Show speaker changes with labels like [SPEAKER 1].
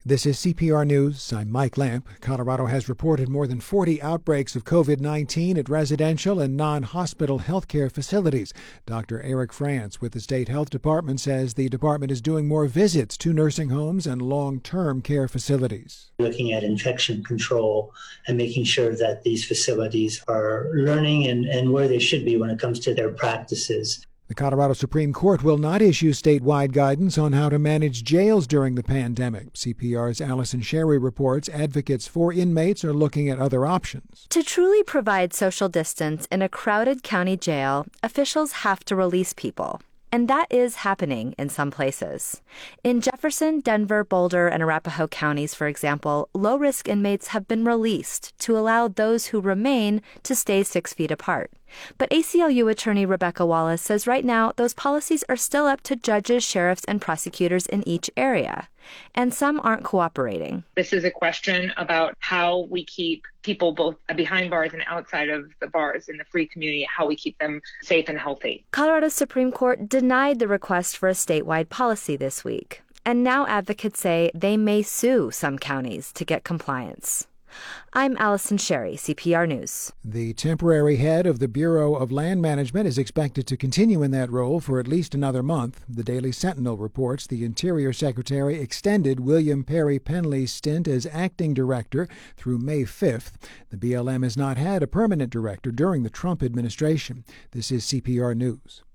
[SPEAKER 1] This is CPR News. I'm Mike Lamp. Colorado has reported more than 40 outbreaks of COVID-19 at residential and non-hospital healthcare facilities. Dr. Eric France with the State Health Department says the department is doing more visits to nursing homes and long-term care facilities.
[SPEAKER 2] Looking at infection control and making sure that these facilities are learning and where they should be when it comes to their practices.
[SPEAKER 1] The Colorado Supreme Court will not issue statewide guidance on how to manage jails during the pandemic. CPR's Allison Sherry reports advocates for inmates are looking at other options.
[SPEAKER 3] To truly provide social distance in a crowded county jail, officials have to release people. And that is happening in some places. In Jefferson, Denver, Boulder, and Arapahoe counties, for example, low-risk inmates have been released to allow those who remain to stay 6 feet apart. But ACLU attorney Rebecca Wallace says right now those policies are still up to judges, sheriffs, and prosecutors in each area. And some aren't cooperating.
[SPEAKER 4] This is a question about how we keep people both behind bars and outside of the bars in the free community, how we keep them safe and healthy.
[SPEAKER 3] Colorado's Supreme Court denied the request for a statewide policy this week. And now advocates say they may sue some counties to get compliance. I'm Allison Sherry, CPR News.
[SPEAKER 1] The temporary head of the Bureau of Land Management is expected to continue in that role for at least another month. The Daily Sentinel reports the Interior Secretary extended William Perry Penley's stint as acting director through May 5th. The BLM has not had a permanent director during the Trump administration. This is CPR News.